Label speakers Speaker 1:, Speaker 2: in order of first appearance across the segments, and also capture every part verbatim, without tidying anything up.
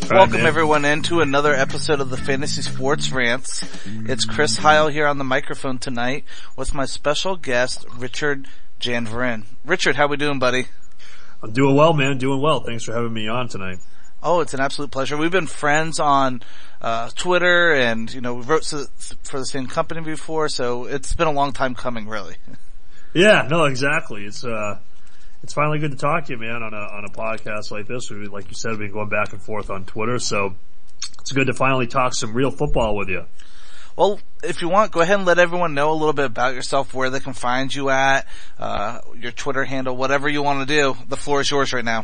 Speaker 1: Let's welcome everyone into another episode of the Fantasy Sports Rants. It's Chris Heil here on the microphone tonight with my special guest, Richard Janvrin. Richard, how we doing, buddy?
Speaker 2: I'm doing well, man. Doing well. Thanks for having me on tonight.
Speaker 1: Oh, it's an absolute pleasure. We've been friends on uh Twitter, and you know, we wrote for the same company before, so it's been a long time coming, really.
Speaker 2: Yeah, no, exactly. It's uh It's finally good to talk to you, man, on a on a podcast like this. We, like you said, we've been going back and forth on Twitter, so it's good to finally talk some real football with you.
Speaker 1: Well, if you want, go ahead and let everyone know a little bit about yourself, where they can find you at, uh your Twitter handle, whatever you want to do. The floor is yours right now.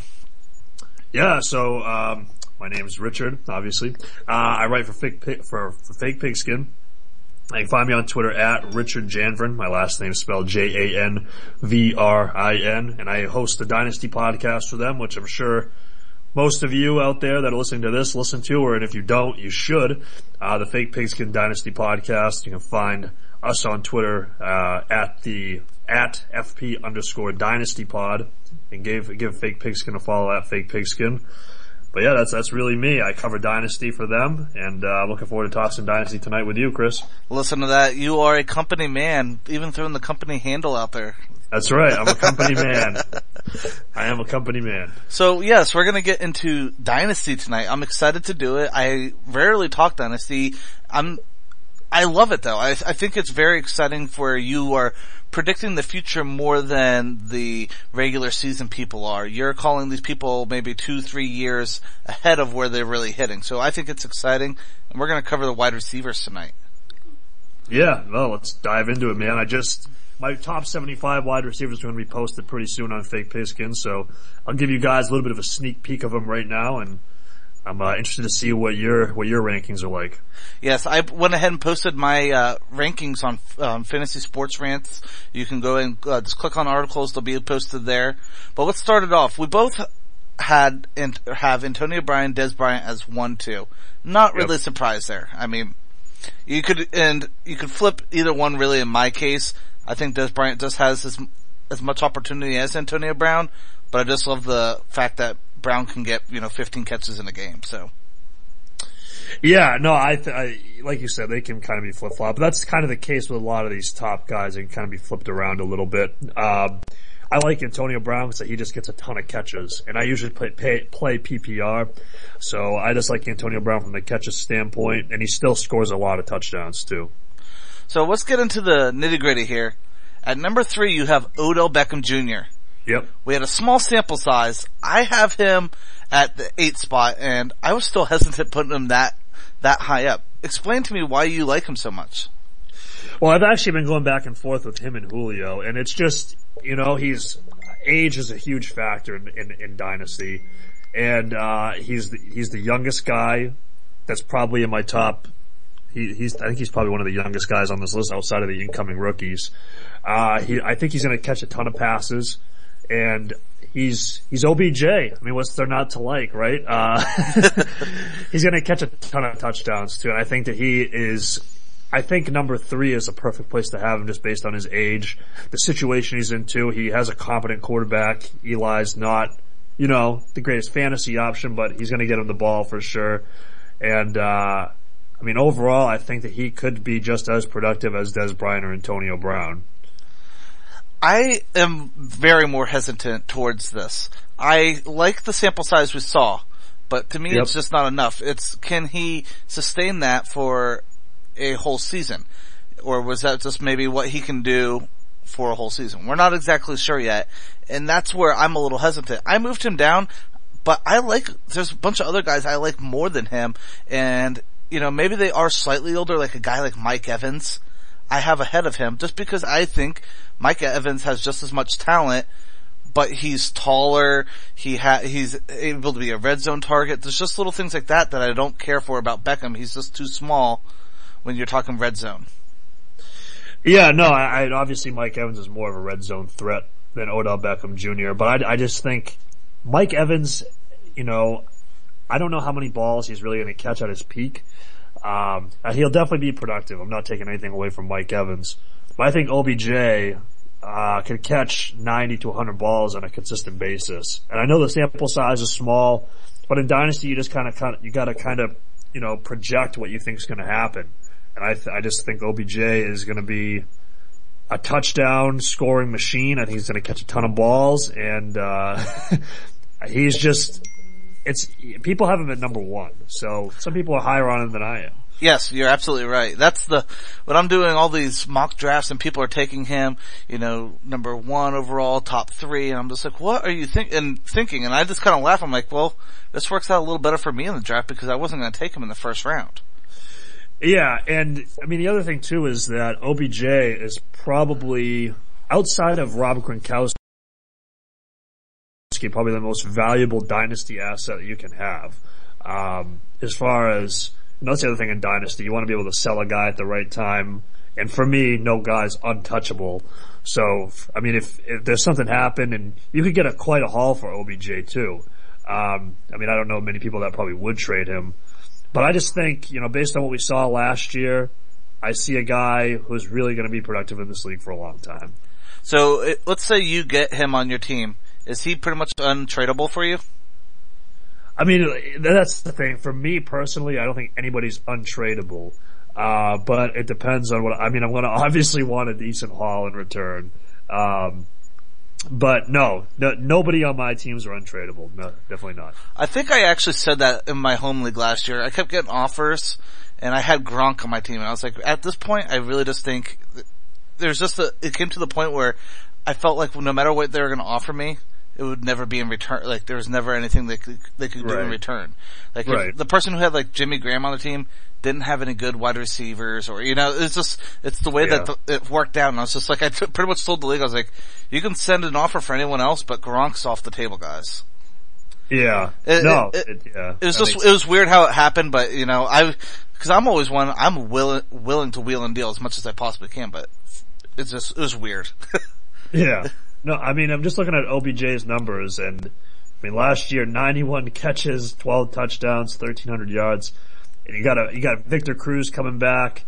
Speaker 2: Yeah, so um my name is Richard, obviously. Uh I write for Fake Pig, for, for Fake Pigskin. You can find me on Twitter at Richard Janvrin. My last name is spelled J A N V R I N. And I host the Dynasty podcast for them, which I'm sure most of you out there that are listening to this listen to, or if you don't, you should. Uh, the Fake Pigskin Dynasty podcast. You can find us on Twitter, uh, at the, at F P underscore Dynasty pod. And give, give Fake Pigskin a follow at Fake Pigskin. But yeah, that's that's really me. I cover Dynasty for them, and uh, I'm looking forward to talking Dynasty tonight with you, Chris.
Speaker 1: Listen to that. You are a company man, even throwing the company handle out there.
Speaker 2: That's right. I'm a company man. I am a company man.
Speaker 1: So yes, we're going to get into Dynasty tonight. I'm excited to do it. I rarely talk Dynasty. I'm, I love it though. I, I think it's very exciting where you are predicting the future more than the regular season people are. You're calling these people maybe two, three years ahead of where they're really hitting. So I think it's exciting, and we're going to cover the wide receivers tonight.
Speaker 2: Yeah, well, let's dive into it, man. I just, my top seventy-five wide receivers are going to be posted pretty soon on Fake Pigskin, so I'll give you guys a little bit of a sneak peek of them right now, and I'm uh, interested to see what your what your rankings are like.
Speaker 1: Yes, I went ahead and posted my uh rankings on um, Fantasy Sports Rants. You can go and uh, just click on articles; they'll be posted there. But let's start it off. We both had and have Antonio Brown, Dez Bryant as one, two. Not really
Speaker 2: Yep.
Speaker 1: surprised there. I mean, you could and you could flip either one. Really, in my case, I think Dez Bryant just has as as much opportunity as Antonio Brown. But I just love the fact that Brown can get, you know, fifteen catches in a game, so.
Speaker 2: Yeah, no, I, th- I, like you said, they can kind of be flip-flop, but that's kind of the case with a lot of these top guys. They can kind of be flipped around a little bit. Um, I like Antonio Brown because he just gets a ton of catches, and I usually play, pay, play P P R, so I just like Antonio Brown from the catches standpoint, and he still scores a lot of touchdowns too.
Speaker 1: So let's get into the nitty-gritty here. At number three, you have Odell Beckham Junior
Speaker 2: Yep.
Speaker 1: We had a small sample size. I have him at the eighth spot, and I was still hesitant putting him that that high up. Explain to me why you like him so much.
Speaker 2: Well, I've actually been going back and forth with him and Julio, and it's just, you know, he's, age is a huge factor in, in, in Dynasty, and, uh, he's the, he's the youngest guy that's probably in my top, he, he's, I think he's probably one of the youngest guys on this list outside of the incoming rookies. Uh, he, I think he's gonna catch a ton of passes, and he's, he's O B J. I mean, what's there not to like, right? Uh, he's gonna catch a ton of touchdowns too, and I think that he is, I think number three is a perfect place to have him just based on his age, the situation he's in too. He has a competent quarterback. Eli's not, you know, the greatest fantasy option, but he's gonna get him the ball for sure. And, uh, I mean, overall, I think that he could be just as productive as Dez Bryant or Antonio Brown.
Speaker 1: I am very more hesitant towards this. I like the sample size we saw, but to me
Speaker 2: Yep.
Speaker 1: it's just not enough. It's, can he sustain that for a whole season? Or was that just maybe what he can do for a whole season? We're not exactly sure yet, and that's where I'm a little hesitant. I moved him down, but I like, there's a bunch of other guys I like more than him, and, you know, maybe they are slightly older, like a guy like Mike Evans. I have ahead of him just because I think Mike Evans has just as much talent, but he's taller. He ha- he's able to be a red zone target. There's just little things like that that I don't care for about Beckham. He's just too small when you're talking red zone.
Speaker 2: Yeah, no, I, I obviously Mike Evans is more of a red zone threat than Odell Beckham Junior, but I, I just think Mike Evans, you know, I don't know how many balls he's really going to catch at his peak. Um, he'll definitely be productive. I'm not taking anything away from Mike Evans. But I think O B J, uh, can catch ninety to one hundred balls on a consistent basis. And I know the sample size is small, but in Dynasty you just kind of, kind of, you gotta kind of, you know, project what you think is going to happen. And I, th- I just think O B J is going to be a touchdown scoring machine. I think he's going to catch a ton of balls, and uh he's just, it's, people have him at number one. So some people are higher on him than I am.
Speaker 1: Yes, you're absolutely right. That's the, when I'm doing all these mock drafts and people are taking him, you know, number one overall, top three, and I'm just like, what are you think- and thinking? And I just kind of laugh. I'm like, well, this works out a little better for me in the draft because I wasn't going to take him in the first round.
Speaker 2: Yeah, and I mean the other thing too is that O B J is probably, outside of Rob Gronkowski, probably the most valuable dynasty asset that you can have. Um, as far as, you know, that's the other thing in dynasty, you want to be able to sell a guy at the right time. And for me, no guy's untouchable. So, I mean, if, if there's something happen, and you could get a quite a haul for O B J too. Um, I mean, I don't know many people that probably would trade him. But I just think, you know, based on what we saw last year, I see a guy who's really going to be productive in this league for a long time.
Speaker 1: So, it, let's say you get him on your team. Is he pretty much untradeable for you?
Speaker 2: I mean, that's the thing. For me personally, I don't think anybody's untradeable. Uh, but it depends on what, I mean, I'm going to obviously want a decent haul in return. Um, but no, no, nobody on my teams are untradeable. No, definitely not.
Speaker 1: I think I actually said that in my home league last year. I kept getting offers, and I had Gronk on my team, and I was like, at this point, I really just think there's just a, it came to the point where I felt like no matter what they were going to offer me, it would never be in return. Like there was never anything they could, they could do
Speaker 2: right.
Speaker 1: in return. Like
Speaker 2: right.
Speaker 1: if the person who had like Jimmy Graham on the team didn't have any good wide receivers, or you know, it's just it's the way yeah. that the, it worked out. And I was just like, I t- pretty much told the league, I was like, you can send an offer for anyone else, but Gronk's off the table, guys.
Speaker 2: Yeah.
Speaker 1: It,
Speaker 2: no.
Speaker 1: It, it,
Speaker 2: it, yeah.
Speaker 1: it was just it was weird how it happened, but you know, I because I'm always one I'm willing willing to wheel and deal as much as I possibly can, but it's just it was weird.
Speaker 2: Yeah. No, I mean, I'm just looking at O B J's numbers, and I mean, last year, ninety-one catches, twelve touchdowns, thirteen hundred yards, and you got a, you got Victor Cruz coming back,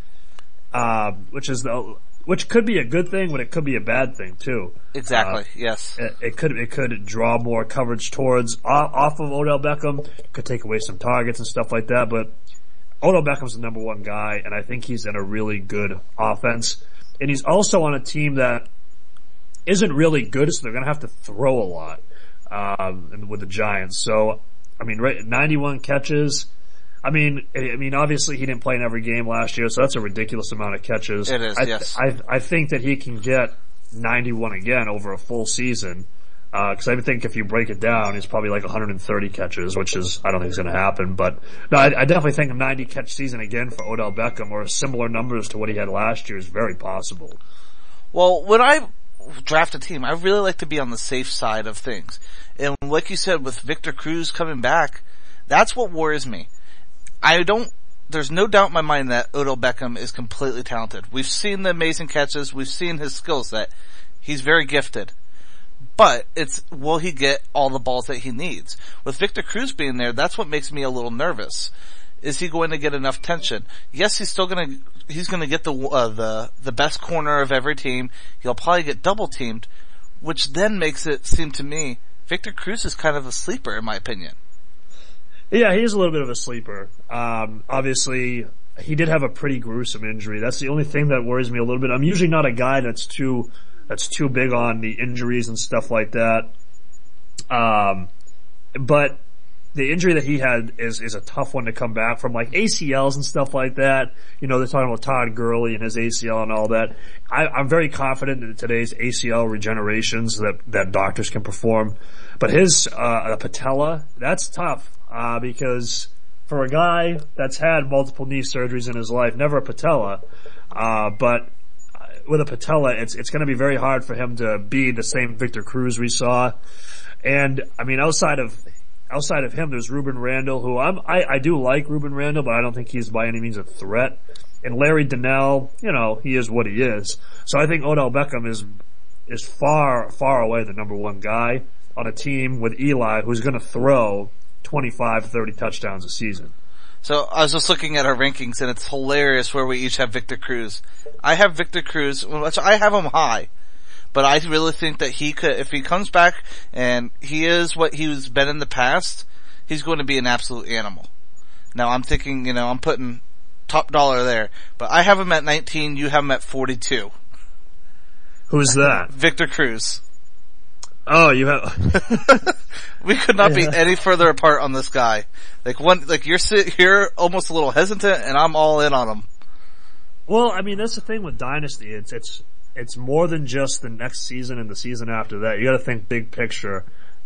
Speaker 2: um, which is the, which could be a good thing, but it could be a bad thing too.
Speaker 1: Exactly.
Speaker 2: Uh,
Speaker 1: yes.
Speaker 2: It, it could, it could draw more coverage towards, off, off of Odell Beckham, could take away some targets and stuff like that, but Odell Beckham's the number one guy, and I think he's in a really good offense, and he's also on a team that isn't really good, so they're going to have to throw a lot um, with the Giants. So, I mean, right, ninety-one catches. I mean, I mean, obviously he didn't play in every game last year, so that's a ridiculous amount of catches.
Speaker 1: It is,
Speaker 2: I,
Speaker 1: yes.
Speaker 2: I, I think that he can get ninety-one again over a full season. Because uh, I think if you break it down, it's probably like one hundred thirty catches, which is I don't think is going to happen. But no, I, I definitely think a ninety catch season again for Odell Beckham, or similar numbers to what he had last year, is very possible.
Speaker 1: Well, when I draft a team, I really like to be on the safe side of things. And like you said, with Victor Cruz coming back, that's what worries me. I don't, there's no doubt in my mind that Odell Beckham is completely talented. We've seen the amazing catches, we've seen his skill set. He's very gifted. But it's, will he get all the balls that he needs? With Victor Cruz being there, that's what makes me a little nervous. Is he going to get enough tension? Yes, he's still going to, he's going to get the, uh, the, the best corner of every team. He'll probably get double teamed, which then makes it seem to me, Victor Cruz is kind of a sleeper in my opinion.
Speaker 2: Yeah, he is a little bit of a sleeper. Um, obviously, he did have a pretty gruesome injury. That's the only thing that worries me a little bit. I'm usually not a guy that's too, that's too big on the injuries and stuff like that. Um, but, the injury that he had is, is a tough one to come back from, like A C Ls and stuff like that. You know, they're talking about Todd Gurley and his A C L and all that. I, I'm very confident in today's A C L regenerations that, that doctors can perform. But his, uh, patella, that's tough, uh, because for a guy that's had multiple knee surgeries in his life, never a patella, uh, but with a patella, it's, it's gonna be very hard for him to be the same Victor Cruz we saw. And, I mean, outside of, Outside of him, there's Ruben Randall, who I'm, I, I do like Ruben Randall, but I don't think he's by any means a threat. And Larry Donnell, you know, he is what he is. So I think Odell Beckham is, is far, far away the number one guy on a team with Eli, who's gonna throw twenty-five, thirty touchdowns a season.
Speaker 1: So I was just looking at our rankings, and it's hilarious where we each have Victor Cruz. I have Victor Cruz, which I have him high, but I really think that he could, if he comes back and he is what he's been in the past, he's going to be an absolute animal. Now I'm thinking, you know, I'm putting top dollar there, but I have him at nineteen, you have him at forty-two.
Speaker 2: Who's that?
Speaker 1: Victor Cruz.
Speaker 2: Oh, you have.
Speaker 1: We could not
Speaker 2: Yeah.
Speaker 1: be any further apart on this guy. Like one, like you're sit, you're almost a little hesitant, and I'm all in on him.
Speaker 2: Well, I mean, that's the thing with Dynasty. It's it's it's more than just the next season and the season after that. You got to think big picture.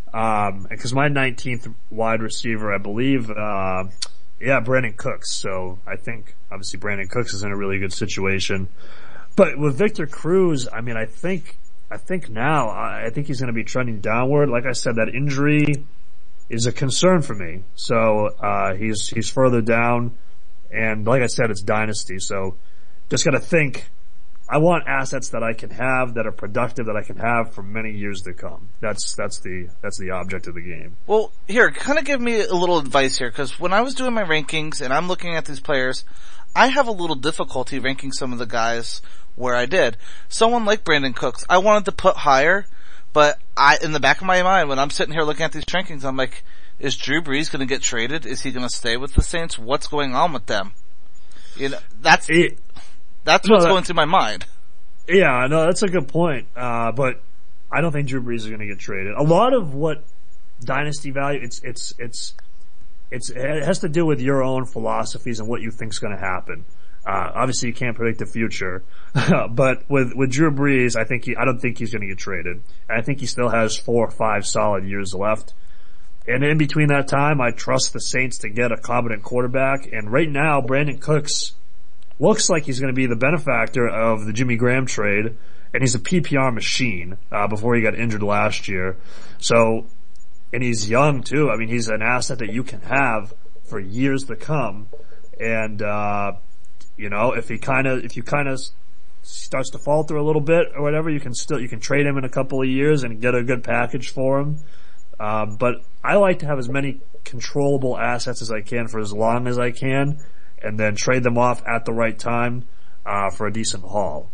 Speaker 2: Um, because my nineteenth wide receiver, I believe, uh, yeah, Brandon Cooks. So I think obviously Brandon Cooks is in a really good situation. But with Victor Cruz, I mean, I think. I think now, I think he's going to be trending downward. Like I said, that injury is a concern for me. So, uh, he's, he's further down. And like I said, it's dynasty. So just got to think, I want assets that I can have, that are productive, that I can have for many years to come. That's, that's the, that's the object of the game.
Speaker 1: Well, here, kind of give me a little advice here, because when I was doing my rankings and I'm looking at these players, I have a little difficulty ranking some of the guys where I did. Someone like Brandon Cooks, I wanted to put higher, but I, in the back of my mind, when I'm sitting here looking at these rankings, I'm like, is Drew Brees going to get traded? Is he going to stay with the Saints? What's going on with them? You know, that's,
Speaker 2: It,
Speaker 1: that's
Speaker 2: no,
Speaker 1: what's
Speaker 2: that,
Speaker 1: going through my mind.
Speaker 2: Yeah, no, that's a good point. Uh, but I don't think Drew Brees is going to get traded. A lot of what dynasty value, it's, it's, it's, it's, it has to do with your own philosophies and what you think is going to happen. Uh, obviously you can't predict the future, but with, with Drew Brees, I think he, I don't think he's going to get traded. And I think he still has four or five solid years left. And in between that time, I trust the Saints to get a competent quarterback. And right now, Brandon Cooks looks like he's going to be the benefactor of the Jimmy Graham trade. And he's a P P R machine, uh, before he got injured last year. So, and he's young too. I mean, he's an asset that you can have for years to come. And, uh, You know, if he kind of, if you kind of starts to falter a little bit or whatever, you can still, you can trade him in a couple of years and get a good package for him. Um, but I like to have as many controllable assets as I can for as long as I can, and then trade them off at the right time, uh, for a decent haul.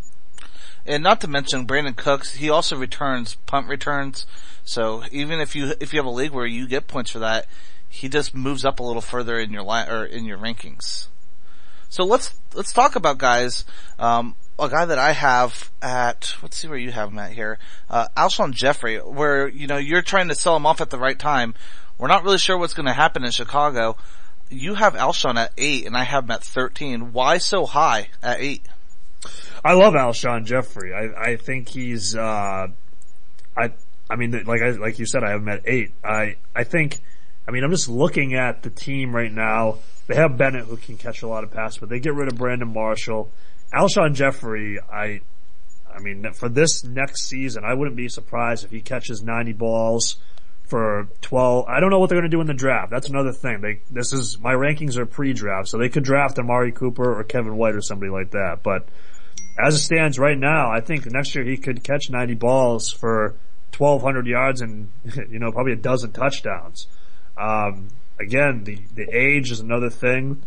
Speaker 1: And not to mention Brandon Cooks, he also returns punt returns. So even if you, if you have a league where you get points for that, he just moves up a little further in your line, or in your rankings. So let's, let's talk about guys, um, a guy that I have at, let's see where you have him at here, uh, Alshon Jeffrey, where, you know, you're trying to sell him off at the right time. We're not really sure what's going to happen in Chicago. You have Alshon at eight and I have him at thirteen. Why so high at eight?
Speaker 2: I love Alshon Jeffrey. I, I think he's, uh, I, I mean, like I, like you said, I have him at eight. I, I think, I mean, I'm just looking at the team right now. They have Bennett who can catch a lot of passes, but they get rid of Brandon Marshall. Alshon Jeffrey, I, I mean, for this next season, I wouldn't be surprised if he catches ninety balls for twelve. I don't know what they're going to do in the draft. That's another thing. They, this is, my rankings are pre-draft, so they could draft Amari Cooper or Kevin White or somebody like that. But as it stands right now, I think next year he could catch ninety balls for twelve hundred yards and, you know, probably a dozen touchdowns. Um, Again, the, the age is another thing.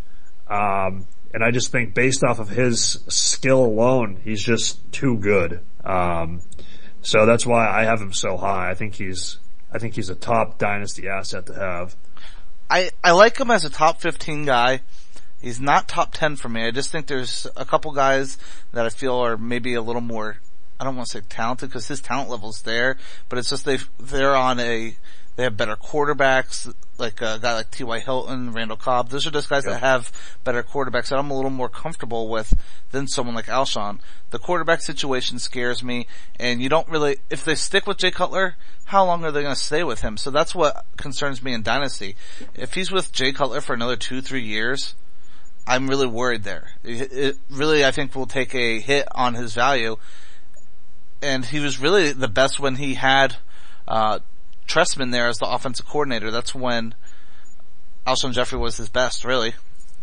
Speaker 2: Um, and I just think based off of his skill alone, he's just too good. Um, so that's why I have him so high. I think he's, I think he's a top dynasty asset to have.
Speaker 1: I, I like him as a top fifteen guy. He's not top ten for me. I just think there's a couple guys that I feel are maybe a little more, I don't want to say talented because his talent level's there, but it's just they they're on a, they have better quarterbacks, like a guy like T Y. Hilton, Randall Cobb. Those are just guys yeah. that have better quarterbacks that I'm a little more comfortable with than someone like Alshon. The quarterback situation scares me, and you don't really, if they stick with Jay Cutler, how long are they going to stay with him? So that's what concerns me in Dynasty. If he's with Jay Cutler for another two, three years, I'm really worried there. It, it really, I think, will take a hit on his value. And he was really the best when he had, uh, Trestman there as the offensive coordinator. That's when Alshon Jeffrey was his best, really.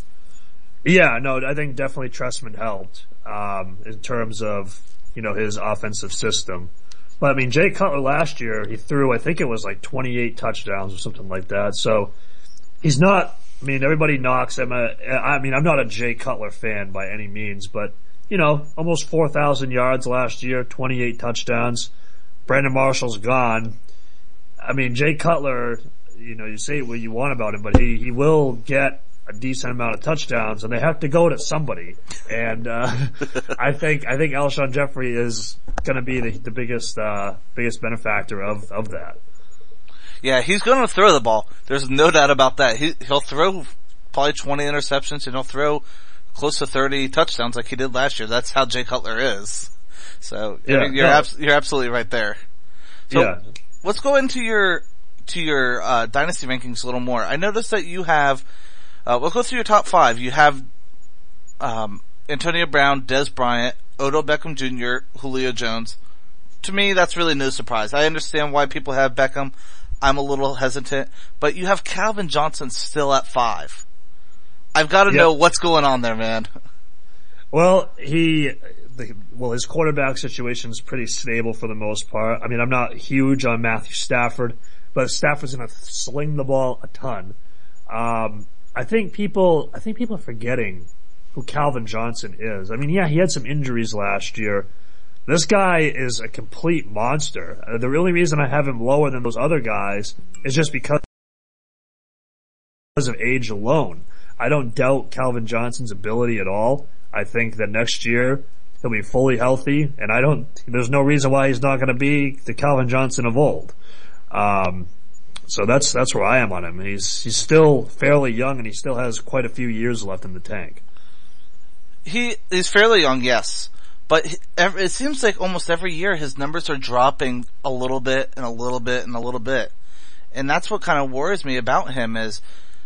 Speaker 2: Yeah, no, I think definitely Trestman helped, um, in terms of, you know, his offensive system. But I mean, Jay Cutler last year, he threw, I think it was like twenty-eight touchdowns or something like that. So he's not, I mean, everybody knocks him. I mean, I'm not a Jay Cutler fan by any means, but you know, almost four thousand yards last year, twenty-eight touchdowns. Brandon Marshall's gone. I mean, Jay Cutler, you know, you say what you want about him, but he, he will get a decent amount of touchdowns, and they have to go to somebody. And, uh, I think, I think Alshon Jeffrey is gonna be the, the biggest, uh, biggest benefactor of, of that.
Speaker 1: Yeah, he's gonna throw the ball. There's no doubt about that. He, he'll throw probably twenty interceptions, and he'll throw close to thirty touchdowns like he did last year. That's how Jay Cutler is. So, yeah, I mean, you're, no. abs- you're absolutely right there. So,
Speaker 2: yeah.
Speaker 1: Let's go into your, to your, uh, dynasty rankings a little more. I noticed that you have, uh, we'll go through your top five. You have, um, Antonio Brown, Dez Bryant, Odell Beckham Junior, Julio Jones. To me, that's really no surprise. I understand why people have Beckham. I'm a little hesitant, but you have Calvin Johnson still at five. I've got to yep. know what's going on there, man.
Speaker 2: Well, he, the, well, his quarterback situation is pretty stable for the most part. I mean, I'm not huge on Matthew Stafford, but Stafford's going to sling the ball a ton. Um, I think people, I think people are forgetting who Calvin Johnson is. I mean, yeah, he had some injuries last year. This guy is a complete monster. Uh, the only reason I have him lower than those other guys is just because of age alone. I don't doubt Calvin Johnson's ability at all. I think that next year he'll be fully healthy, and I don't, there's no reason why he's not going to be the Calvin Johnson of old. Um, so that's, that's where I am on him. He's, he's still fairly young, and he still has quite a few years left in the tank.
Speaker 1: He is fairly young, yes. But it seems like almost every year his numbers are dropping a little bit and a little bit and a little bit. And that's what kind of worries me about him is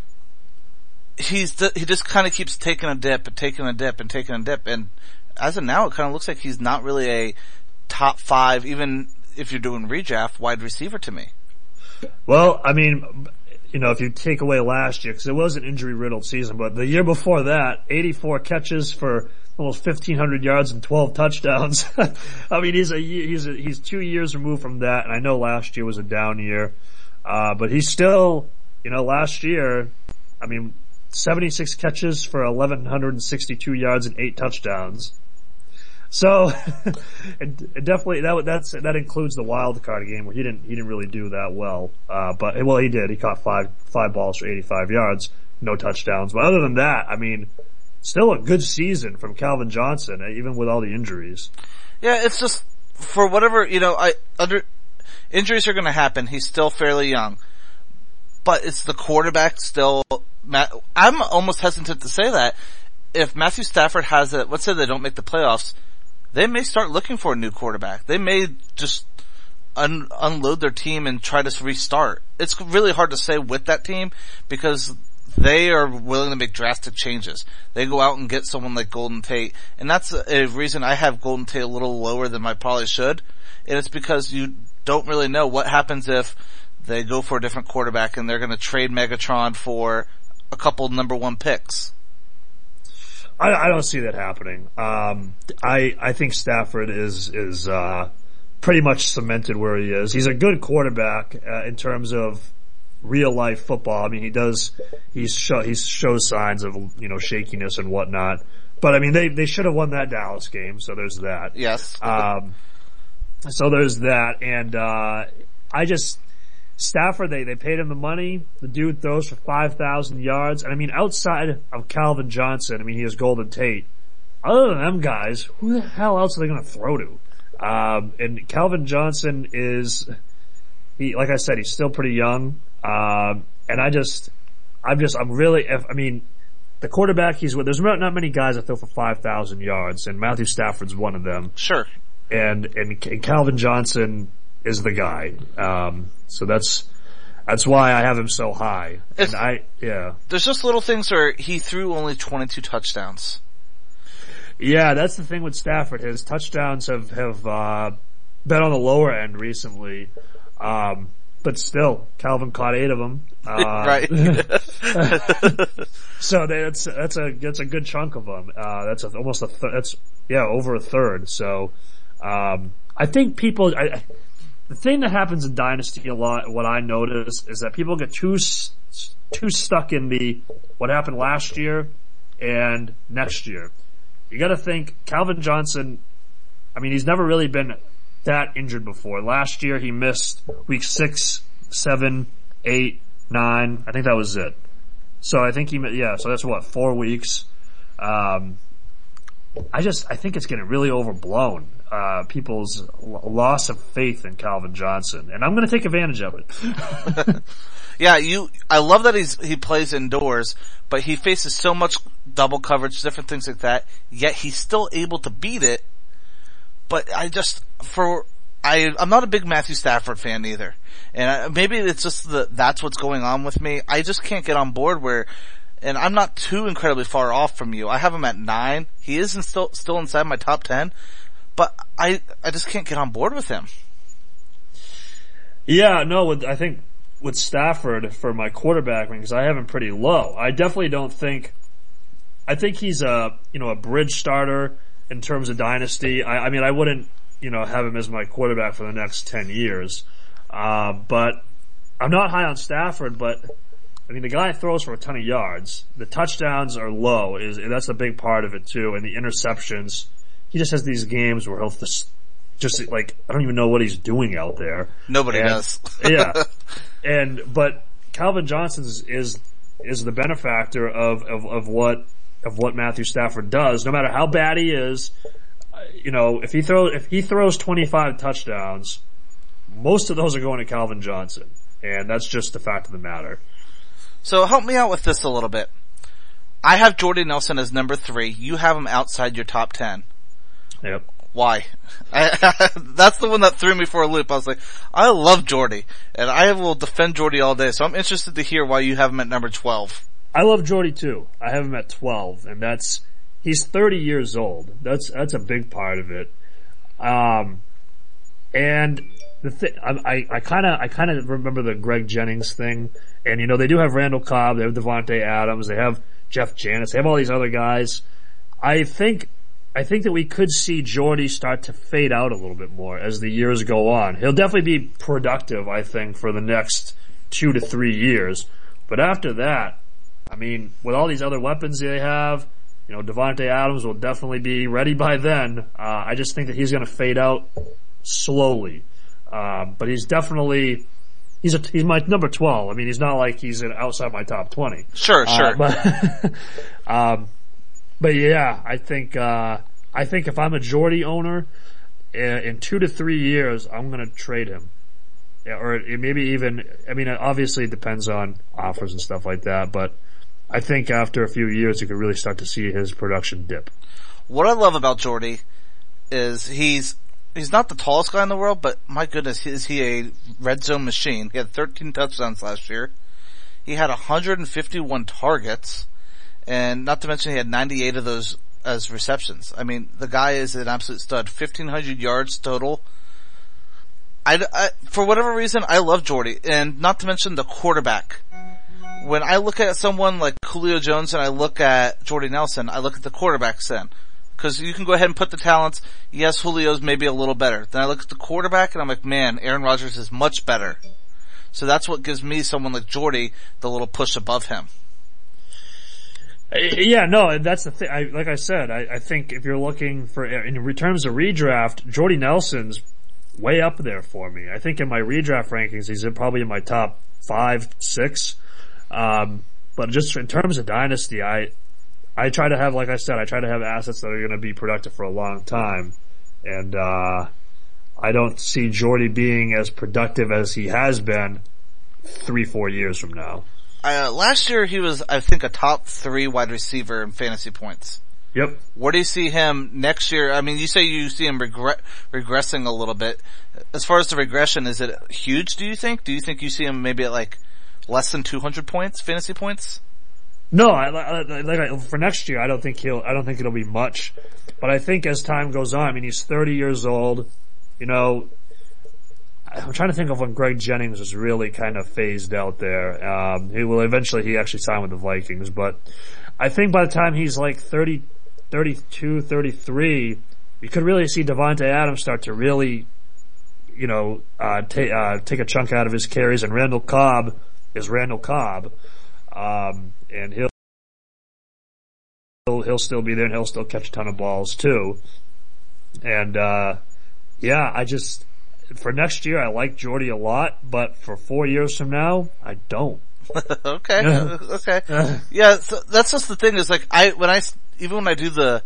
Speaker 1: he's, he just kind of keeps taking a dip and taking a dip and taking a dip. And as of now, it kind of looks like he's not really a top five, even if you're doing redraft, wide receiver to me.
Speaker 2: Well, I mean, you know, if you take away last year, because it was an injury-riddled season, but the year before that, eighty-four catches for almost fifteen hundred yards and twelve touchdowns. I mean, he's a he's a, he's two years removed from that, and I know last year was a down year, uh, but he's still, you know, last year, I mean, seventy-six catches for eleven sixty-two yards and eight touchdowns. So, it, it definitely, that, that's, that includes the wild card game where he didn't, he didn't really do that well. Uh, but, well, he did. He caught five, five balls for eighty-five yards, no touchdowns. But other than that, I mean, still a good season from Calvin Johnson, even with all the injuries.
Speaker 1: Yeah, it's just, for whatever, you know, I, under, injuries are gonna happen. He's still fairly young. But it's the quarterback still, Matt, I'm almost hesitant to say that. If Matthew Stafford has it, let's say they don't make the playoffs, they may start looking for a new quarterback. They may just un- unload their team and try to restart. It's really hard to say with that team because they are willing to make drastic changes. They go out and get someone like Golden Tate, and that's a, a reason I have Golden Tate a little lower than I probably should. And it's because you don't really know what happens if they go for a different quarterback and they're going to trade Megatron for a couple number one picks.
Speaker 2: I, I don't see that happening. Um, I, I think Stafford is, is, uh, pretty much cemented where he is. He's a good quarterback, uh, in terms of real life football. I mean, he does, he's show, he shows signs of, you know, shakiness and whatnot. But I mean, they, they should have won that Dallas game, so there's that.
Speaker 1: Yes.
Speaker 2: Um, so there's that, and, uh, I just, Stafford, they, they paid him the money. The dude throws for five thousand yards. And I mean, outside of Calvin Johnson, I mean, he has Golden Tate. Other than them guys, who the hell else are they going to throw to? Um, and Calvin Johnson is, he, like I said, he's still pretty young. Um, and I just, I'm just, I'm really, I mean, the quarterback he's with, there's not, not many guys that throw for five thousand yards, and Matthew Stafford's one of them.
Speaker 1: Sure.
Speaker 2: And, and, and Calvin Johnson is the guy. Um, so that's, that's why I have him so high. And I, yeah.
Speaker 1: There's just little things where he threw only twenty-two touchdowns.
Speaker 2: Yeah, that's the thing with Stafford. His touchdowns have, have, uh, been on the lower end recently. Um, but still, Calvin caught eight of them. Uh,
Speaker 1: right.
Speaker 2: So that's, that's a, that's a good chunk of them. Uh, that's a, almost a, th- that's, yeah, over a third. So, um, I think people, I, the thing that happens in Dynasty a lot, what I notice, is that people get too too stuck in the what happened last year and next year. you gotta think Calvin Johnson, I mean, he's never really been that injured before. Last year he missed week six, seven, eight, nine. I think that was it. So I think he, yeah, so that's what, four weeks. Um, I just, I think it's getting really overblown. Uh, people's l- loss of faith in Calvin Johnson. And I'm gonna take advantage of it.
Speaker 1: Yeah, you, I love that he's, he plays indoors, but he faces so much double coverage, different things like that, yet he's still able to beat it. But I just, for, I, I'm not a big Matthew Stafford fan either. And I, maybe it's just the, that's what's going on with me. I just can't get on board where, and I'm not too incredibly far off from you. I have him at nine. He isn't still, still inside my top ten, but I, I just can't get on board with him.
Speaker 2: Yeah, no, with, I think with Stafford for my quarterback, because I have him pretty low. I definitely don't think, I think he's a, you know, a bridge starter in terms of dynasty. I, I mean, I wouldn't, you know, have him as my quarterback for the next ten years. Uh, but I'm not high on Stafford, but I mean, the guy throws for a ton of yards. The touchdowns are low. Is that's a big part of it too. And the interceptions, he just has these games where he'll just, just like, I don't even know what he's doing out there.
Speaker 1: Nobody
Speaker 2: and,
Speaker 1: does.
Speaker 2: Yeah. And, but Calvin Johnson is, is, is the benefactor of, of, of what, of what Matthew Stafford does. No matter how bad he is, you know, if he throws, if he throws twenty-five touchdowns, most of those are going to Calvin Johnson. And that's just the fact of the matter.
Speaker 1: So help me out with this a little bit. I have Jordy Nelson as number three. You have him outside your top ten.
Speaker 2: Yep.
Speaker 1: Why? I, that's the one that threw me for a loop. I was like, I love Jordy, and I will defend Jordy all day, so I'm interested to hear why you have him at number twelve.
Speaker 2: I love Jordy too. I have him at twelve, and that's, he's thirty years old. That's, that's a big part of it. Um, and the thing, I, I kinda, I kinda remember the Greg Jennings thing, and you know, they do have Randall Cobb, they have Devontae Adams, they have Jeff Janis, they have all these other guys. I think, I think that we could see Jordy start to fade out a little bit more as the years go on. He'll definitely be productive, I think, for the next two to three years. But after that, I mean, with all these other weapons they have, you know, Devontae Adams will definitely be ready by then. Uh, I just think that he's going to fade out slowly. Uh, but he's definitely, he's a, he's my number twelve. I mean, he's not like he's in, outside my top twenty.
Speaker 1: Sure, sure.
Speaker 2: Uh, but, um, but yeah, I think, uh, I think if I'm a Jordy owner, in two to three years, I'm going to trade him. Or maybe even, I mean, obviously it depends on offers and stuff like that, but I think after a few years, you could really start to see his production dip.
Speaker 1: What I love about Jordy is he's, he's not the tallest guy in the world, but my goodness, is he a red zone machine. He had thirteen touchdowns last year. He had one hundred fifty-one targets, and not to mention he had ninety-eight of those as receptions. I mean, the guy is an absolute stud. fifteen hundred yards total. I, I, for whatever reason, I love Jordy, and not to mention the quarterback. When I look at someone like Julio Jones and I look at Jordy Nelson, I look at the quarterbacks then. Cause you can go ahead and put the talents. Yes, Julio's maybe a little better. Then I look at the quarterback and I'm like, man, Aaron Rodgers is much better. So that's what gives me someone like Jordy the little push above him.
Speaker 2: Yeah, no, that's the thing. I, like I said, I, I think if you're looking for, in terms of redraft, Jordy Nelson's way up there for me. I think in my redraft rankings, he's probably in my top five, six. Um, but just in terms of dynasty, I, I try to have, like I said, I try to have assets that are going to be productive for a long time. And, uh, I don't see Jordy being as productive as he has been three, four years from now.
Speaker 1: Uh, last year he was, I think, a top three wide receiver in fantasy points.
Speaker 2: Yep.
Speaker 1: Where do you see him next year? I mean, you say you see him regre- regressing a little bit. As far as the regression, is it huge, do you think? Do you think you see him maybe at like less than two hundred points, fantasy points?
Speaker 2: No, I, I, like I, for next year, I don't think he'll, I don't think it'll be much. But I think as time goes on, I mean, he's thirty years old, you know, I'm trying to think of when Greg Jennings was really kind of phased out there. Um, he will eventually, he actually signed with the Vikings, but I think by the time he's like thirty, thirty-two, thirty-three, you could really see Devontae Adams start to really, you know, uh, ta- uh, take a chunk out of his carries, and Randall Cobb is Randall Cobb. Um, and he'll, he'll he'll still be there and he'll still catch a ton of balls too. And uh yeah, I just for next year I like Jordy a lot, but for four years from now I don't.
Speaker 1: okay, okay, yeah. So that's just the thing is like I when I even when I do the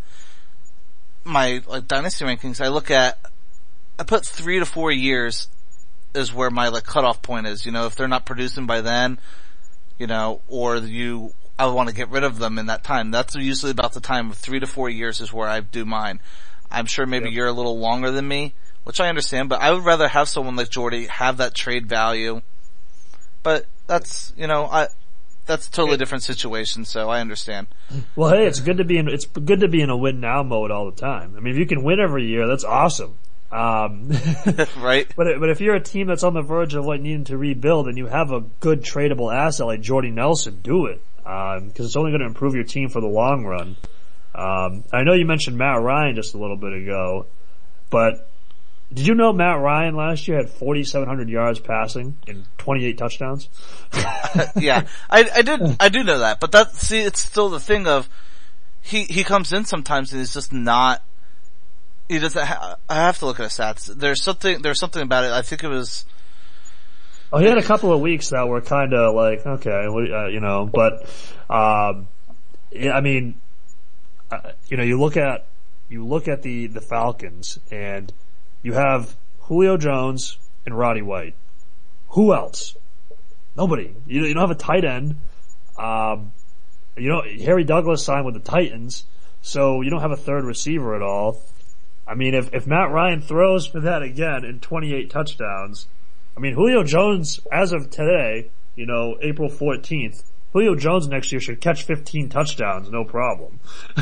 Speaker 1: my like dynasty rankings, I look at I put three to four years is where my like cutoff point is. You know, if they're not producing by then, you know, or you I want to get rid of them in that time. That's usually about the time of three to four years is where I do mine. I'm sure maybe yep. you're a little longer than me, which I understand, but I would rather have someone like Jordy have that trade value. But that's, you know, I, that's a totally different situation, so I understand.
Speaker 2: Well, hey, it's good to be in, it's good to be in a win now mode all the time. I mean, if you can win every year, that's awesome. Um,
Speaker 1: right.
Speaker 2: But, but if you're a team that's on the verge of like needing to rebuild and you have a good tradable asset like Jordy Nelson, do it. Um, cause it's only going to improve your team for the long run. Um, I know you mentioned Matt Ryan just a little bit ago, but did you know Matt Ryan last year had forty-seven hundred yards passing and twenty-eight touchdowns?
Speaker 1: yeah, I, I did, I do know that, but that, see, it's still the thing of, he, he comes in sometimes and he's just not, he doesn't ha- I have to look at his stats. There's something, there's something about it, I think it was,
Speaker 2: oh, he had a couple of weeks that were kinda like, okay, uh, you know, but, um, yeah, I mean, uh, you know, you look at, you look at the, the Falcons and, you have Julio Jones and Roddy White. Who else? Nobody. You, you don't have a tight end. Um, you know, Harry Douglas signed with the Titans, so you don't have a third receiver at all. I mean, if, if Matt Ryan throws for that again in twenty-eight touchdowns, I mean, Julio Jones, as of today, you know, April fourteenth, Julio Jones next year should catch fifteen touchdowns, no problem.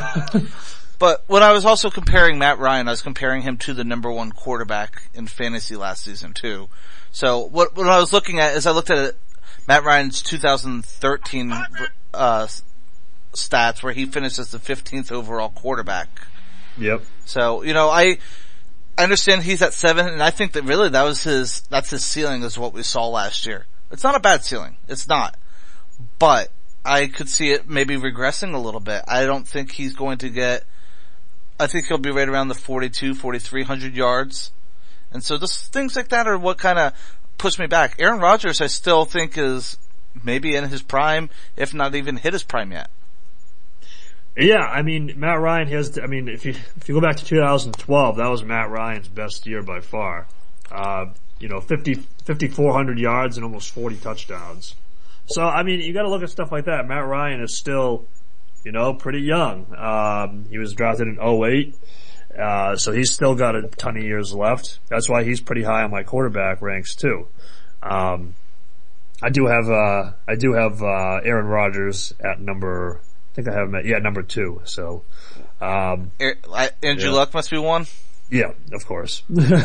Speaker 1: But when I was also comparing Matt Ryan, I was comparing him to the number one quarterback in fantasy last season too. So what, what I was looking at is I looked at it, Matt Ryan's two thousand thirteen, uh, stats where he finished as the fifteenth overall quarterback.
Speaker 2: Yep.
Speaker 1: So, you know, I, I understand he's at seven and I think that really that was his, that's his ceiling is what we saw last year. It's not a bad ceiling. It's not. But I could see it maybe regressing a little bit. I don't think he's going to get, I think he'll be right around the forty-two, forty-three hundred yards. And so just things like that are what kind of push me back. Aaron Rodgers I still think is maybe in his prime, if not even hit his prime yet.
Speaker 2: Yeah, I mean, Matt Ryan has, I mean, if you, if you go back to two thousand twelve, that was Matt Ryan's best year by far. Uh, you know, fifty, fifty-four hundred yards and almost forty touchdowns. So, I mean, you gotta look at stuff like that. Matt Ryan is still, you know, pretty young. Um, he was drafted in oh eight. Uh, so he's still got a ton of years left. That's why he's pretty high on my quarterback ranks too. Um, I do have, uh, I do have, uh, Aaron Rodgers at number, I think I have him at, yeah, number two. So, um,
Speaker 1: Andrew
Speaker 2: yeah.
Speaker 1: Luck must be one?
Speaker 2: Yeah, of course.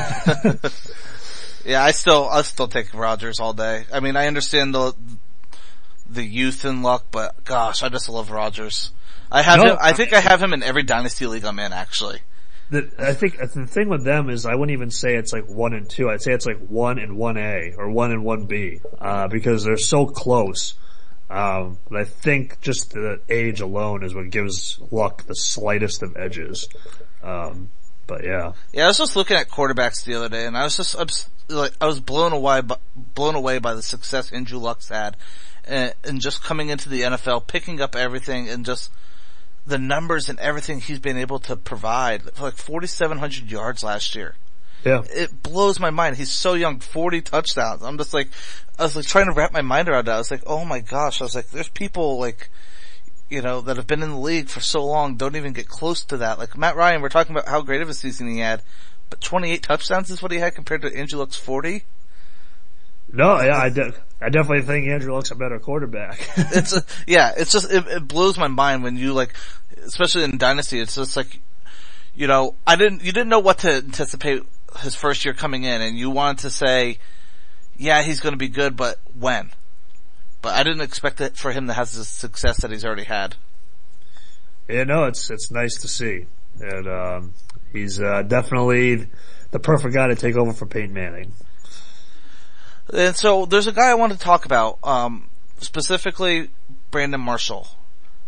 Speaker 1: Yeah, I still, I still take Rodgers all day. I mean, I understand the, the youth in Luck, but gosh, I just love Rodgers. I have no, him, I think I have him in every dynasty league I'm in, actually.
Speaker 2: The, I think the thing with them is I wouldn't even say it's like one and two. I'd say it's like one and one A or one and one B, uh, because they're so close. Um, but I think just the age alone is what gives Luck the slightest of edges. Um, but yeah.
Speaker 1: Yeah, I was just looking at quarterbacks the other day and I was just, I was, like, I was blown away by, blown away by the success Andrew Luck's had. And, and just coming into the N F L, picking up everything and just the numbers and everything he's been able to provide. Like forty-seven hundred yards last year.
Speaker 2: Yeah.
Speaker 1: It blows my mind. He's so young, forty touchdowns. I'm just like, I was like trying to wrap my mind around that. I was like, oh my gosh. I was like, there's people like, you know, that have been in the league for so long, don't even get close to that. Like Matt Ryan, we're talking about how great of a season he had, but twenty-eight touchdowns is what he had compared to Andrew Luck's forty.
Speaker 2: No, yeah, I, de- I definitely think Andrew Luck's a better quarterback.
Speaker 1: it's a, yeah, it's just, it, it blows my mind when you like, especially in Dynasty, it's just like, you know, I didn't, you didn't know what to anticipate his first year coming in and you wanted to say, yeah, he's gonna be good, but when? But I didn't expect it for him to have the success that he's already had.
Speaker 2: Yeah, no, it's, it's nice to see. And, um, he's, uh, definitely the perfect guy to take over for Peyton Manning.
Speaker 1: And so there's a guy I wanted to talk about, um, specifically Brandon Marshall.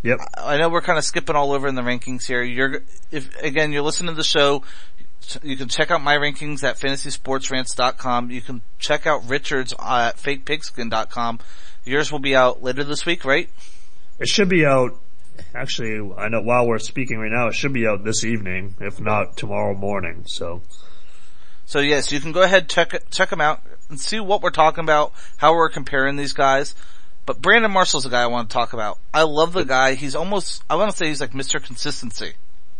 Speaker 2: Yep.
Speaker 1: I know we're kind of skipping all over in the rankings here. You're, if, again, you're listening to the show, you can check out my rankings at fantasy sports rants dot com. You can check out Richard's at fake pigskin dot com. Yours will be out later this week, right?
Speaker 2: It should be out, actually, I know while we're speaking right now, it should be out this evening, if not tomorrow morning, so.
Speaker 1: So yes, you can go ahead, check it, check them out and see what we're talking about, how we're comparing these guys. But Brandon Marshall's the guy I want to talk about. I love the guy. He's almost, I want to say he's like Mister Consistency.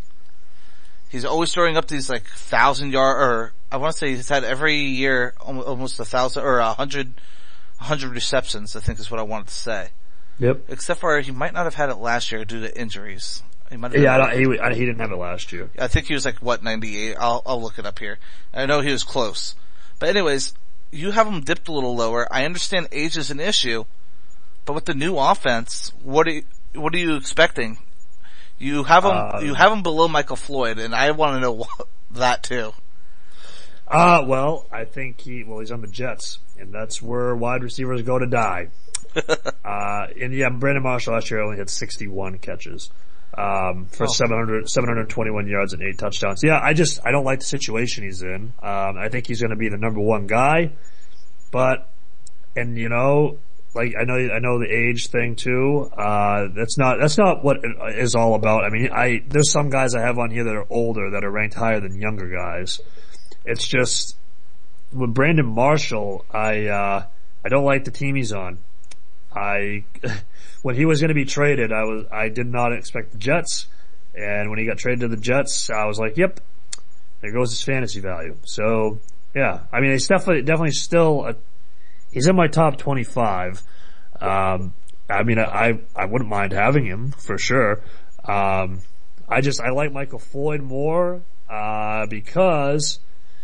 Speaker 1: He's always throwing up these like thousand yard, or I want to say he's had every year almost a thousand or a hundred, a hundred receptions, I think is what I wanted to say.
Speaker 2: Yep.
Speaker 1: Except for he might not have had it last year due to injuries. He might have
Speaker 2: yeah, I don't, he, I, he didn't have it last year.
Speaker 1: I think he was like, what, ninety-eight? I'll, I'll look it up here. I know he was close. But anyways, you have him dipped a little lower. I understand age is an issue, but with the new offense, what are you, what are you expecting? You have him, uh, you have him below Michael Floyd, and I want to know what, that too.
Speaker 2: Uh, well, I think he, well, he's on the Jets, and that's where wide receivers go to die. uh, and yeah, Brandon Marshall last year only had sixty-one catches, um, for oh. seven hundred, seven hundred twenty-one yards and eight touchdowns. Yeah, I just, I don't like the situation he's in. Um, I think he's gonna be the number one guy, but, and you know, like, I know, I know the age thing too. Uh, that's not, that's not what it is all about. I mean, I, there's some guys I have on here that are older that are ranked higher than younger guys. It's just, with Brandon Marshall, I, uh, I don't like the team he's on. I, when he was going to be traded, I was, I did not expect the Jets. And when he got traded to the Jets, I was like, yep, there goes his fantasy value. So, yeah, I mean, he's definitely, definitely still a, he's in my top twenty-five. Um, I mean, I, I wouldn't mind having him for sure. Um, I just, I like Michael Floyd more, uh, because,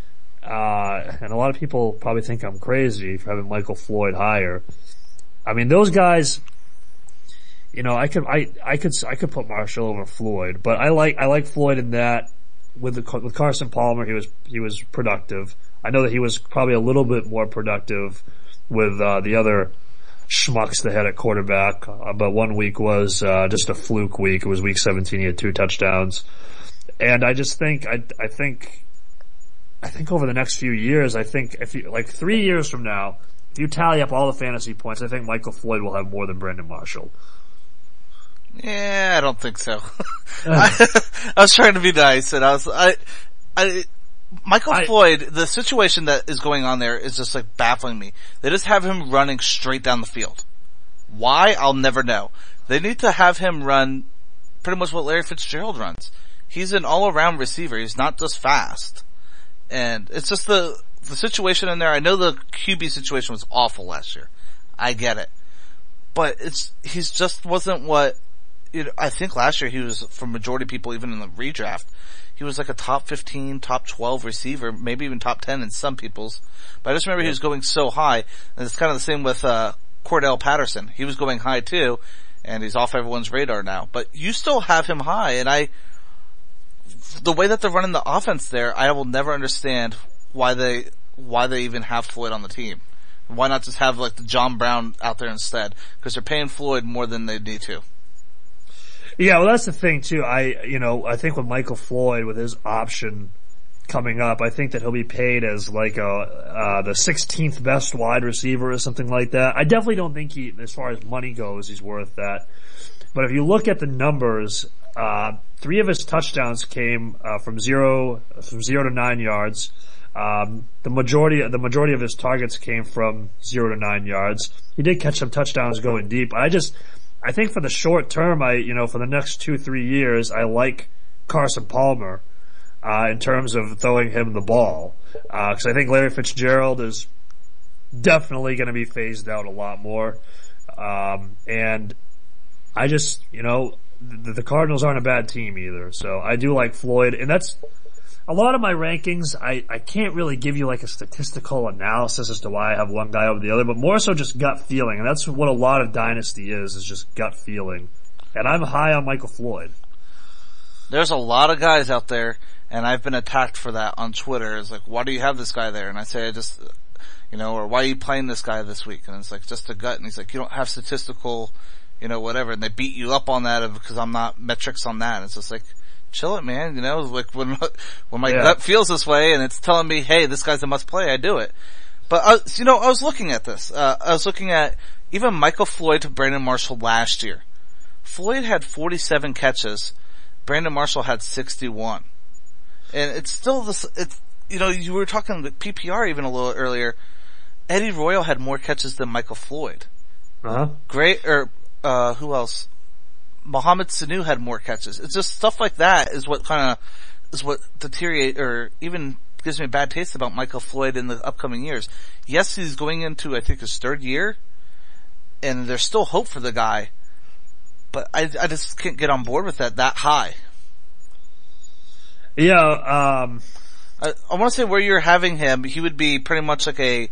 Speaker 2: uh, and a lot of people probably think I'm crazy for having Michael Floyd higher. I mean, those guys, you know, I could, I, I could, I could put Marshall over Floyd, but I like, I like Floyd in that with the, with Carson Palmer, he was, he was productive. I know that he was probably a little bit more productive with, uh, the other schmucks they had at quarterback, uh, but one week was, uh, just a fluke week. It was week seventeen, he had two touchdowns. And I just think, I, I think, I think over the next few years, I think if you, like three years from now, if you tally up all the fantasy points, I think Michael Floyd will have more than Brandon Marshall.
Speaker 1: Yeah, I don't think so. I, I was trying to be nice, and I was, I, I, Michael I, Floyd, the situation that is going on there is just like baffling me. They just have him running straight down the field. Why? I'll never know. They need to have him run pretty much what Larry Fitzgerald runs. He's an all-around receiver. He's not just fast. And it's just the, the situation in there. I know the Q B situation was awful last year. I get it. But it's, he's just wasn't what, you know, I think last year he was, for majority of people, even in the redraft, he was like a top fifteen, top twelve receiver, maybe even top ten in some people's. But I just remember yeah. he was going so high, and it's kind of the same with, uh, Cordell Patterson. He was going high too, and he's off everyone's radar now. But you still have him high, and I, the way that they're running the offense there, I will never understand why they, why they even have Floyd on the team. Why not just have like the John Brown out there instead? Because they're paying Floyd more than they need to.
Speaker 2: Yeah, well that's the thing too. I, you know, I think with Michael Floyd, with his option coming up, I think that he'll be paid as like a, uh, the sixteenth best wide receiver or something like that. I definitely don't think he, as far as money goes, he's worth that. But if you look at the numbers, uh, three of his touchdowns came, uh, from zero, from zero to nine yards. Um, the majority, the majority of his targets came from zero to nine yards. He did catch some touchdowns going deep. I just, I think for the short term, I, you know, for the next two, three years, I like Carson Palmer, uh, in terms of throwing him the ball. Uh, cause I think Larry Fitzgerald is definitely gonna be phased out a lot more. Um, and I just, you know, the, the Cardinals aren't a bad team either. So I do like Floyd, and that's, a lot of my rankings, I, I can't really give you like a statistical analysis as to why I have one guy over the other, but more so just gut feeling. And that's what a lot of Dynasty is, is just gut feeling. And I'm high on Michael Floyd.
Speaker 1: There's a lot of guys out there, and I've been attacked for that on Twitter. It's like, why do you have this guy there? And I say, I just, you know, or why are you playing this guy this week? And it's like, just a gut. And he's like, you don't have statistical, you know, whatever, and they beat you up on that because I'm not metrics on that. It's just like, chill it, man. You know, like when when my yeah. gut feels this way and it's telling me, hey, this guy's a must play, I do it. But I, you know, I was looking at this. Uh, I was looking at even Michael Floyd to Brandon Marshall last year. Floyd had forty-seven catches. Brandon Marshall had sixty-one. And it's still this, it's, you know, you were talking the P P R even a little earlier. Eddie Royal had more catches than Michael Floyd.
Speaker 2: Uh-huh.
Speaker 1: Great, or, uh, who else? Mohamed Sanu had more catches. It's just stuff like that is what kind of, is what deteriorate, or even gives me a bad taste about Michael Floyd in the upcoming years. Yes, he's going into, I think, his third year, and there's still hope for the guy, but I, I just can't get on board with that that high.
Speaker 2: Yeah, um,
Speaker 1: I, I want to say where you're having him, he would be pretty much like a,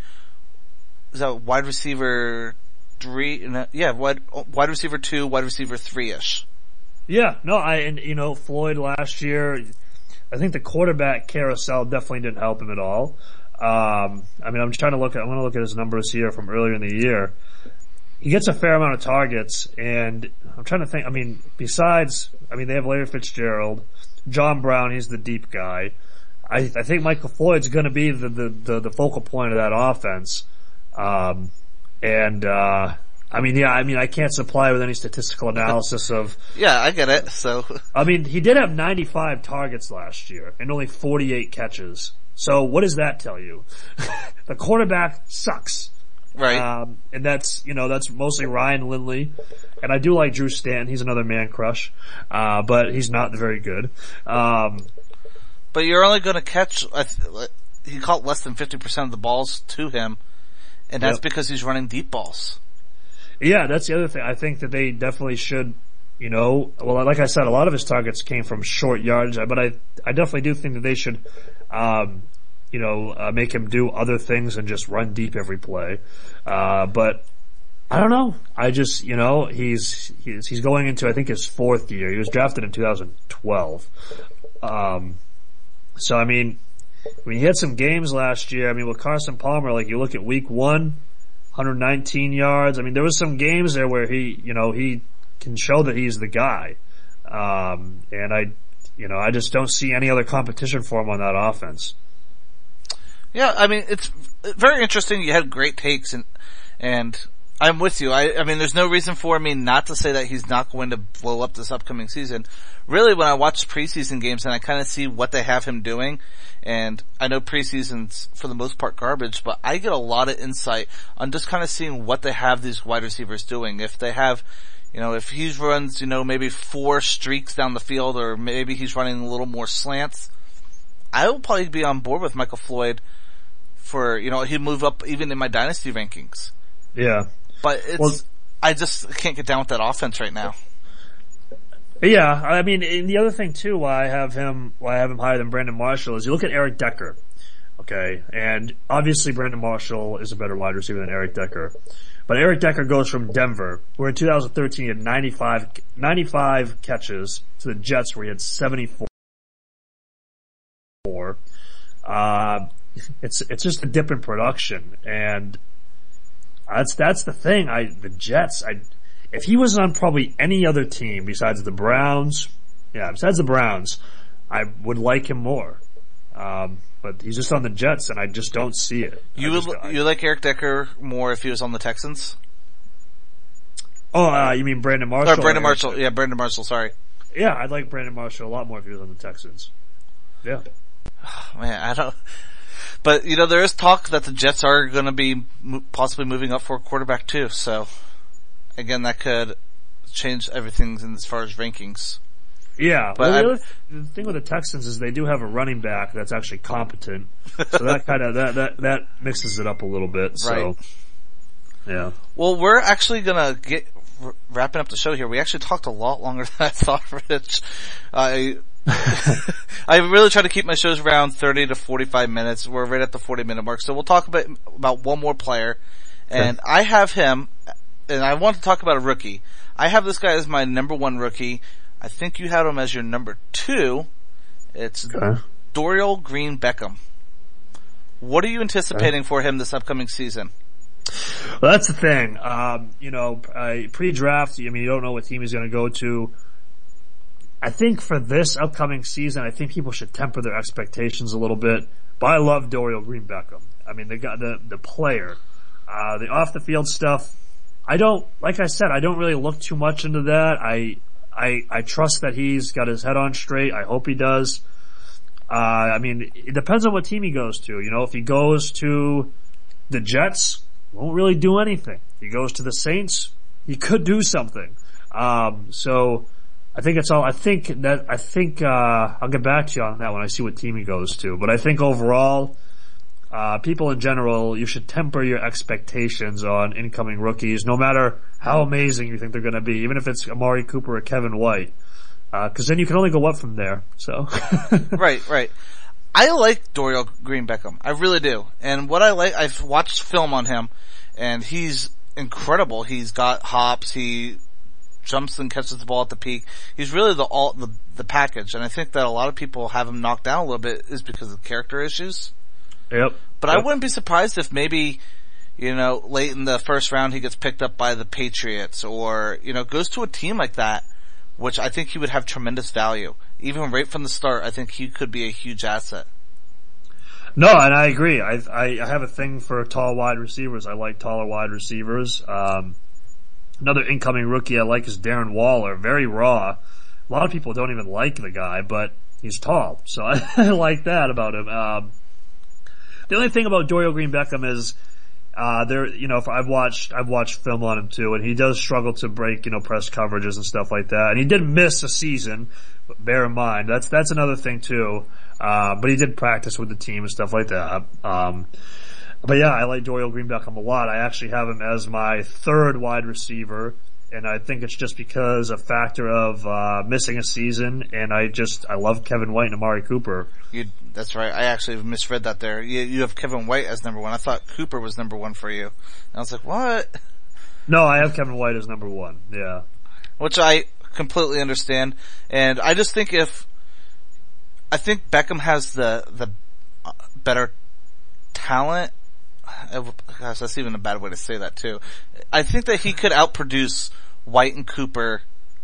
Speaker 1: is that wide receiver three? Yeah, wide, wide receiver two, wide receiver three-ish.
Speaker 2: Yeah, no, I, and you know, Floyd last year, I think the quarterback carousel definitely didn't help him at all. Um, I mean, I'm trying to look at, I'm going to look at his numbers here from earlier in the year. He gets a fair amount of targets, and I'm trying to think, I mean, besides, I mean, they have Larry Fitzgerald, John Brown, he's the deep guy. I, I think Michael Floyd's gonna be the, the, the, the focal point of that offense. Um, and, uh, I mean, yeah, I mean, I can't supply with any statistical analysis of.
Speaker 1: Yeah, I get it, so.
Speaker 2: I mean, he did have ninety-five targets last year and only forty-eight catches. So what does that tell you? The quarterback sucks.
Speaker 1: Right.
Speaker 2: Um, and that's, you know, that's mostly Ryan Lindley. And I do like Drew Stanton. He's another man crush. Uh, but he's not very good. Um,
Speaker 1: but you're only gonna catch, uh, he caught less than fifty percent of the balls to him. And that's yep. because he's running deep balls.
Speaker 2: Yeah, that's the other thing. I think that they definitely should, you know, well, like I said, a lot of his targets came from short yardage, but I, I definitely do think that they should, um, you know, uh, make him do other things and just run deep every play. Uh, but I don't know. I just, you know, he's, he's, he's going into, I think, his fourth year. He was drafted in two thousand twelve. Um, so I mean, I mean, he had some games last year. I mean, with Carson Palmer, like you look at week one, one hundred nineteen yards. I mean, there was some games there where he, you know, he can show that he's the guy. Um, and I, you know, I just don't see any other competition for him on that offense.
Speaker 1: Yeah, I mean, it's very interesting. You had great takes, and and I'm with you. I, I mean, there's no reason for me not to say that he's not going to blow up this upcoming season. Really, when I watch preseason games and I kind of see what they have him doing, and I know preseason's for the most part garbage, but I get a lot of insight on just kind of seeing what they have these wide receivers doing. If they have, you know, if he runs, you know, maybe four streaks down the field, or maybe he's running a little more slants, I will probably be on board with Michael Floyd. For, you know, he'd move up even in my dynasty rankings.
Speaker 2: Yeah.
Speaker 1: But it's, well, I just can't get down with that offense right now.
Speaker 2: Yeah, I mean, and the other thing too, why I have him, why I have him higher than Brandon Marshall is you look at Eric Decker. Okay. And obviously Brandon Marshall is a better wide receiver than Eric Decker. But Eric Decker goes from Denver, where in two thousand thirteen he had ninety-five, ninety-five catches, to the Jets where he had seventy-four. Uh, It's it's just a dip in production, and that's that's the thing. I the Jets. I if he was on probably any other team besides the Browns, yeah, besides the Browns, I would like him more. Um, but he's just on the Jets, and I just don't see it.
Speaker 1: You
Speaker 2: just,
Speaker 1: would
Speaker 2: I,
Speaker 1: you like Eric Decker more if he was on the Texans?
Speaker 2: Oh, uh, you mean Brandon Marshall?
Speaker 1: Or Brandon Marshall, Marshall, yeah, Brandon Marshall. Sorry.
Speaker 2: Yeah, I'd like Brandon Marshall a lot more if he was on the Texans. Yeah.
Speaker 1: Man, I don't. But, you know, there is talk that the Jets are going to be possibly moving up for a quarterback too. So, again, that could change everything as far as rankings.
Speaker 2: Yeah. But well, the, other, the thing with the Texans is they do have a running back that's actually competent. So that kind of, that, that, that mixes it up a little bit. So,
Speaker 1: right.
Speaker 2: Yeah.
Speaker 1: Well, we're actually going to get, wrapping up the show here. We actually talked a lot longer than I thought, Rich. I, I really try to keep my shows around thirty to forty-five minutes. We're right at the forty minute mark. So we'll talk about, about one more player. And sure. I have him, and I want to talk about a rookie. I have this guy as my number one rookie. I think you had him as your number two. It's okay. Dorial Green Beckham. What are you anticipating okay. for him this upcoming season?
Speaker 2: Well, that's the thing. Um, you know, uh, pre-draft, I mean, you don't know what team he's going to go to. I think for this upcoming season, I think people should temper their expectations a little bit. But I love Dorial Green-Beckham. I mean, the guy, the the player, uh, the off the field stuff. I don't, like I said, I don't really look too much into that. I I I trust that he's got his head on straight. I hope he does. Uh, I mean, it depends on what team he goes to. You know, if he goes to the Jets, won't really do anything. If he goes to the Saints, he could do something. Um, so I think it's all, I think that, I think, uh, I'll get back to you on that when I see what team he goes to. But I think overall, uh, people in general, you should temper your expectations on incoming rookies, no matter how amazing you think they're gonna be, even if it's Amari Cooper or Kevin White. Uh, cause then you can only go up from there, so.
Speaker 1: Right, right. I like Dorial Green-Beckham. I really do. And what I like, I've watched film on him, and he's incredible. He's got hops, he jumps and catches the ball at the peak. He's really the all, the, the package, and I think that a lot of people have him knocked down a little bit is because of character issues.
Speaker 2: Yep.
Speaker 1: But
Speaker 2: yep.
Speaker 1: I wouldn't be surprised if maybe, you know, late in the first round he gets picked up by the Patriots or, you know, goes to a team like that, which I think he would have tremendous value. Even right from the start, I think he could be a huge asset.
Speaker 2: No, and I agree. I, I, I have a thing for tall wide receivers. I like taller wide receivers. Um, another incoming rookie I like is Darren Waller. Very raw. A lot of people don't even like the guy, but he's tall. So I, I like that about him. Um, the only thing about Dorial Green-Beckham is, uh, there, you know, if I've watched, I've watched film on him too, and he does struggle to break, you know, press coverages and stuff like that. And he did miss a season, but bear in mind, that's, that's another thing too. Uh, but he did practice with the team and stuff like that. Um, but yeah, I like Dorial Green-Beckham a lot. I actually have him as my third wide receiver, and I think it's just because a factor of, uh, missing a season, and I just, I love Kevin White and Amari Cooper.
Speaker 1: You, that's right. I actually misread that there. You, you have Kevin White as number one. I thought Cooper was number one for you. And I was like, what?
Speaker 2: No, I have Kevin White as number one. Yeah.
Speaker 1: Which I completely understand. And I just think if, I think Beckham has the, the better talent. Gosh, that's even a bad way to say that too. I think that he could outproduce White and Cooper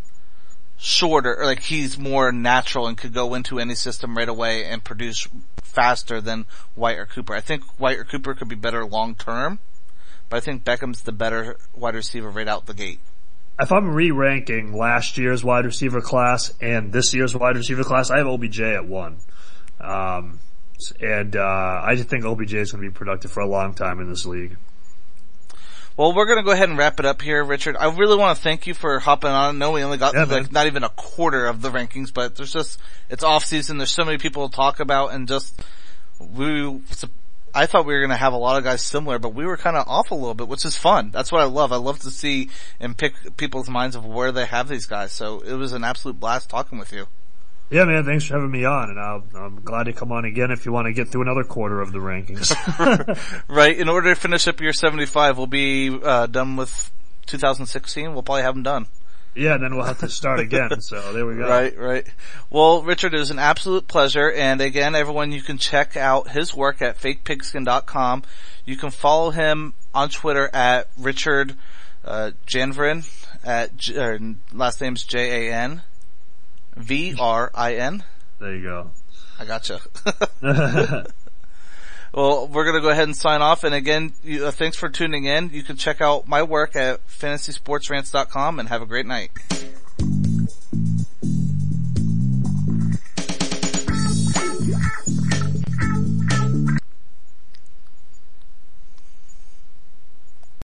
Speaker 1: shorter, or like he's more natural and could go into any system right away and produce faster than White or Cooper. I think White or Cooper could be better long term, but I think Beckham's the better wide receiver right out the gate.
Speaker 2: If I'm re-ranking last year's wide receiver class and this year's wide receiver class, I have O B J at one. Um, and, uh, I just think O B J is going to be productive for a long time in this league.
Speaker 1: Well, we're going to go ahead and wrap it up here, Richard. I really want to thank you for hopping on. I know we only got
Speaker 2: yeah,
Speaker 1: like
Speaker 2: man.
Speaker 1: not even a quarter of the rankings, but there's just, it's off season. There's so many people to talk about, and just, we, I thought we were going to have a lot of guys similar, but we were kind of off a little bit, which is fun. That's what I love. I love to see and pick people's minds of where they have these guys. So it was an absolute blast talking with you.
Speaker 2: Yeah, man, thanks for having me on, and I'll, I'm glad to come on again if you want to get through another quarter of the rankings.
Speaker 1: Right. In order to finish up your seventy-five, we'll be uh done with two thousand sixteen. We'll probably have them done.
Speaker 2: Yeah, then we'll have to start again, so there we go.
Speaker 1: Right, right. Well, Richard, it was an absolute pleasure, and again, everyone, you can check out his work at fake pigskin dot com. You can follow him on Twitter at Richard uh, Janvrin, at, uh, last name's J A N V R I N.
Speaker 2: There you go.
Speaker 1: I gotcha. Well, we're going to go ahead and sign off. And again, you, uh, thanks for tuning in. You can check out my work at fantasy sports rants dot com and have a great night.